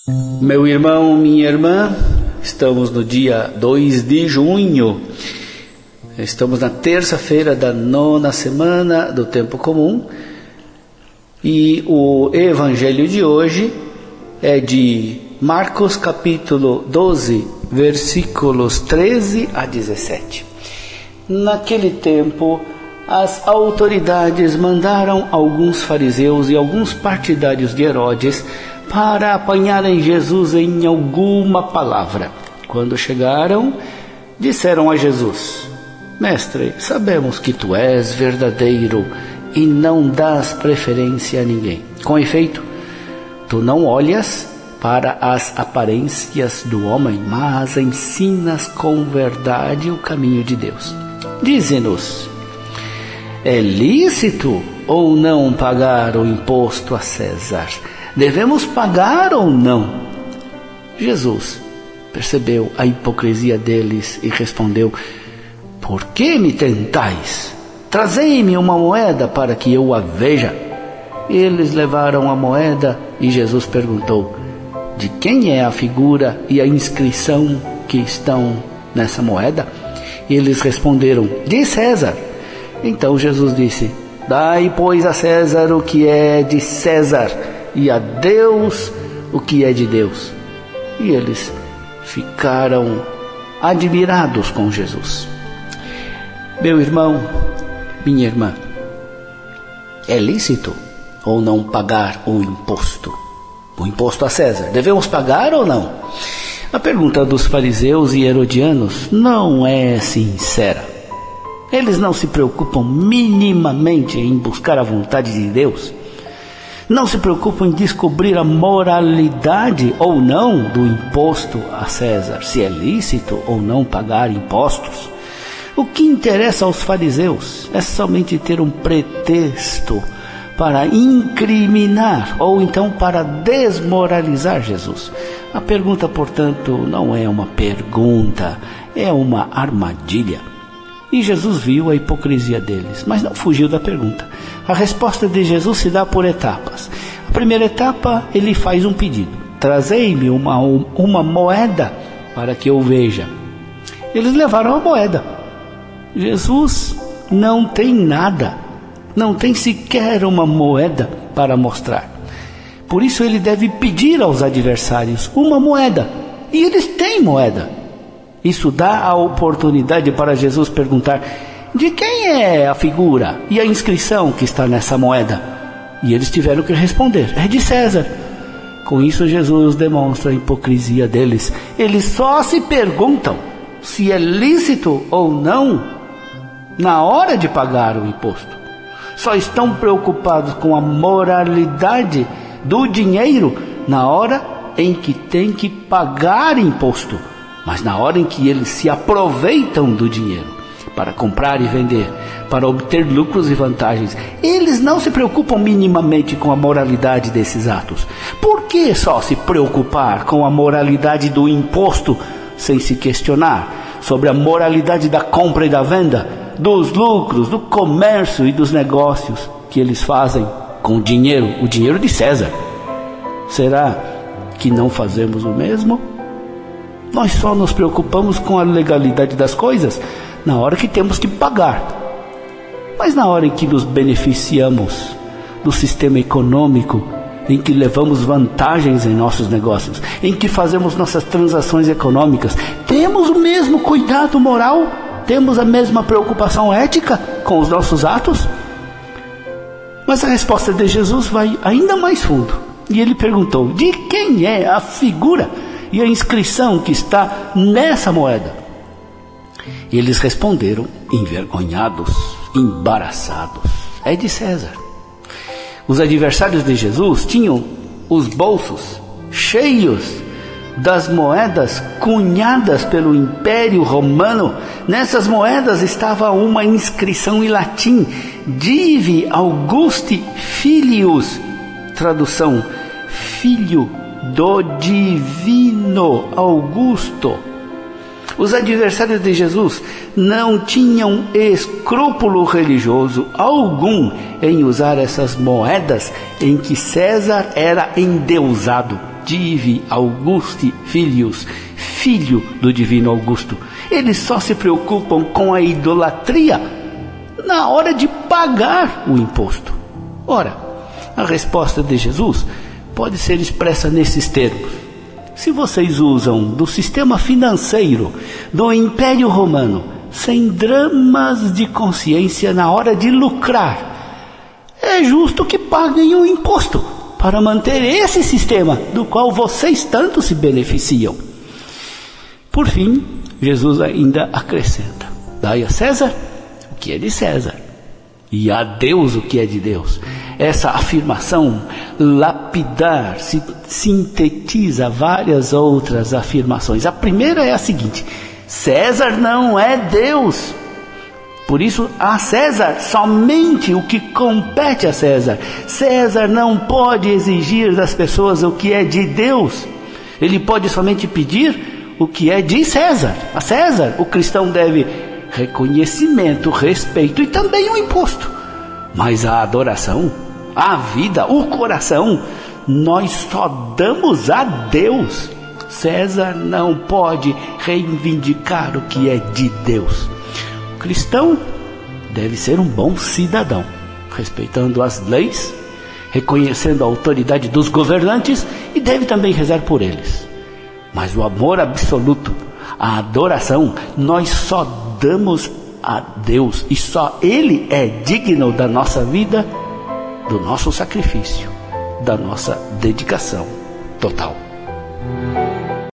Meu irmão, minha irmã, estamos no dia 2 de junho, estamos na terça-feira da 9ª semana do Tempo Comum e o evangelho de hoje é de Marcos capítulo 12, versículos 13 a 17. Naquele tempo, as autoridades mandaram alguns fariseus e alguns partidários de Herodes para apanharem Jesus em alguma palavra. Quando chegaram, disseram a Jesus: Mestre, sabemos que tu és verdadeiro e não dás preferência a ninguém. Com efeito, tu não olhas para as aparências do homem, mas ensinas com verdade o caminho de Deus. Dize-nos, é lícito ou não pagar o imposto a César? Devemos pagar ou não? Jesus percebeu a hipocrisia deles e respondeu: Por que me tentais? Trazei-me uma moeda para que eu a veja. Eles levaram a moeda e Jesus perguntou: De quem é a figura e a inscrição que estão nessa moeda? Eles responderam: De César. Então Jesus disse: Dai, pois, a César o que é de César, e a Deus o que é de Deus. E eles ficaram admirados com Jesus. Meu irmão, minha irmã, é lícito ou não pagar o imposto? O imposto a César, devemos pagar ou não? A pergunta dos fariseus e herodianos não é sincera. Eles não se preocupam minimamente em buscar a vontade de Deus. Não se preocupam em descobrir a moralidade ou não do imposto a César, se é lícito ou não pagar impostos. O que interessa aos fariseus é somente ter um pretexto para incriminar ou então para desmoralizar Jesus. A pergunta, portanto, não é uma pergunta, é uma armadilha. E Jesus viu a hipocrisia deles, mas não fugiu da pergunta. A resposta de Jesus se dá por etapas. A primeira etapa, ele faz um pedido: trazei-me uma moeda para que eu veja. Eles levaram a moeda. Jesus não tem nada, não tem sequer uma moeda para mostrar. Por isso ele deve pedir aos adversários uma moeda. E eles têm moeda. Isso dá a oportunidade para Jesus perguntar: de quem é a figura e a inscrição que está nessa moeda? E eles tiveram que responder: é de César. Com isso Jesus demonstra a hipocrisia deles. Eles só se perguntam se é lícito ou não na hora de pagar o imposto. Só estão preocupados com a moralidade do dinheiro na hora em que tem que pagar imposto. Mas na hora em que eles se aproveitam do dinheiro para comprar e vender, para obter lucros e vantagens, eles não se preocupam minimamente com a moralidade desses atos. Por que só se preocupar com a moralidade do imposto sem se questionar sobre a moralidade da compra e da venda, dos lucros, do comércio e dos negócios que eles fazem com o dinheiro de César? Será que não fazemos o mesmo? Nós só nos preocupamos com a legalidade das coisas na hora que temos que pagar. Mas na hora em que nos beneficiamos do sistema econômico, em que levamos vantagens em nossos negócios, em que fazemos nossas transações econômicas, temos o mesmo cuidado moral? Temos a mesma preocupação ética com os nossos atos? Mas a resposta de Jesus vai ainda mais fundo. E ele perguntou: de quem é a figura e a inscrição que está nessa moeda? E eles responderam, envergonhados, embaraçados: é de César. Os adversários de Jesus tinham os bolsos cheios das moedas cunhadas pelo Império Romano. Nessas moedas estava uma inscrição em latim: Divi Augusti Filius, tradução: filho do divino Augusto. Os adversários de Jesus não tinham escrúpulo religioso algum em usar essas moedas em que César era endeusado. Divi Augusti Filius, filho do divino Augusto. Eles só se preocupam com a idolatria na hora de pagar o imposto. Ora, a resposta de Jesus pode ser expressa nesses termos. Se vocês usam do sistema financeiro do Império Romano sem dramas de consciência na hora de lucrar, é justo que paguem o imposto para manter esse sistema do qual vocês tanto se beneficiam. Por fim, Jesus ainda acrescenta: dai a César o que é de César e a Deus o que é de Deus. Essa afirmação lapidar sintetiza várias outras afirmações. A primeira é a seguinte: César não é Deus. Por isso, a César somente o que compete a César. César não pode exigir das pessoas o que é de Deus. Ele pode somente pedir o que é de César. A César, o cristão deve reconhecimento, respeito e também o imposto. Mas a adoração, a vida, o coração, nós só damos a Deus. César não pode reivindicar o que é de Deus. O cristão deve ser um bom cidadão, respeitando as leis, reconhecendo a autoridade dos governantes e deve também rezar por eles. Mas o amor absoluto, a adoração, nós só damos a Deus e só Ele é digno da nossa vida, do nosso sacrifício, da nossa dedicação total.